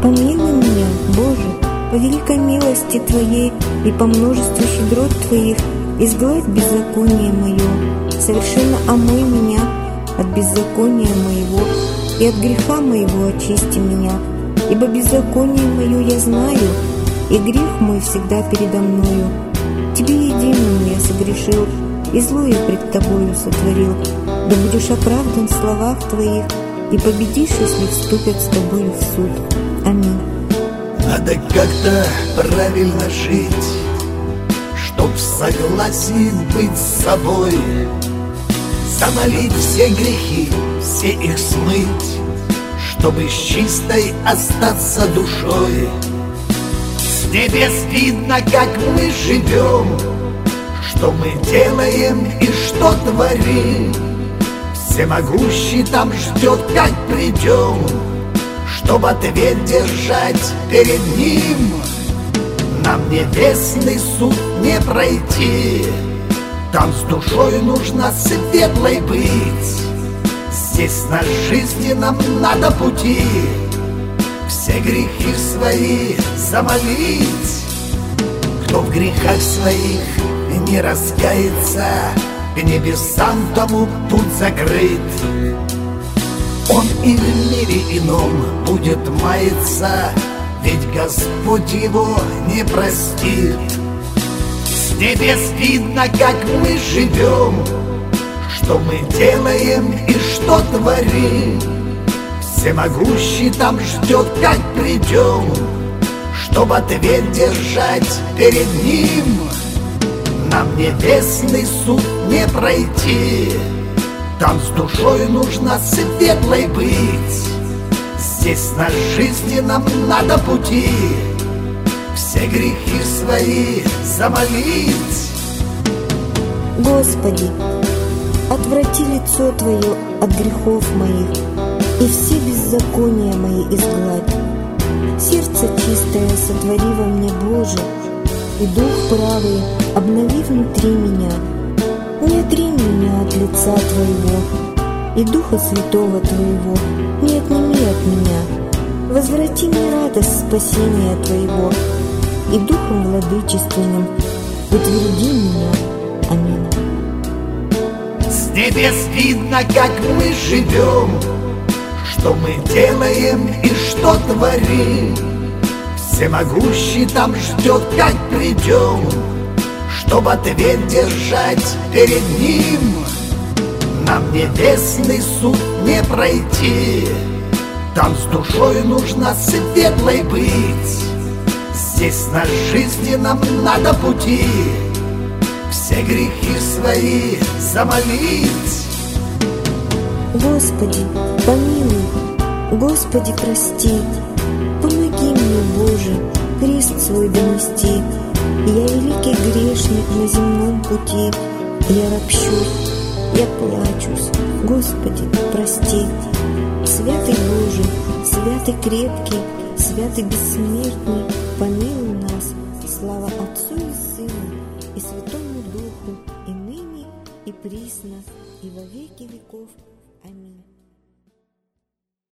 Помилуй меня, Боже, по великой милости Твоей и по множеству щедрот Твоих, изгладь беззаконие мое, совершенно омой меня от беззакония моего, и от греха моего очисти меня, ибо беззаконие мое я знаю, и грех мой всегда передо мною. Тебе единому я согрешил, и злое пред Тобою сотворил. Да будешь оправдан в словах Твоих, и победишь, если вступят с Тобою в суд. Аминь. Надо как-то правильно жить, чтоб в согласии быть с собой, замолить все грехи, все их смыть, чтобы с чистой остаться душой. С небес видно, как мы живем, что мы делаем и что творим. Всемогущий там ждет, как придем, чтоб ответ держать перед ним. Нам небесный суд не пройти, там с душой нужно светлой быть. Здесь на жизни нам надо пути, все грехи свои замолить. Кто в грехах своих не раскается, к небесам тому путь закрыт. Он и в мире ином будет маяться, ведь Господь его не простит. С небес видно, как мы живем, что мы делаем и что творим. Всемогущий там ждет, как придем, чтоб ответ держать перед ним. Нам небесный суд не пройти, там с душой нужно светлой быть. Здесь на жизни нам надо пути, все грехи свои замолить. Господи, отврати лицо Твое от грехов моих, и все беззакония мои изгладь. Сердце чистое сотвори во мне, Боже, и дух правый обнови внутри меня. Не отринь меня от лица Твоего, и Духа Святого Твоего не отними от меня. Возврати мне радость спасения Твоего, и Духом владычественным утверди меня. Аминь. С небес видно, как мы живем, что мы делаем и что творим. Всемогущий там ждет, как придем, чтоб ответ держать перед ним. Нам небесный суд не пройти, там с душой нужно светлой быть. Здесь на жизни нам надо пути, все грехи свои замолить. Господи, помилуй, Господи, прости, помоги мне, Боже, крест свой донести. Я великий грешник на земном пути, я ропщусь, я плачусь, Господи, прости. Святый Боже, святый крепкий, святый бессмертный, помилуй нас. Слава Отцу и Сыну и Святому Духу, и ныне, и присно, и во веки веков. Аминь.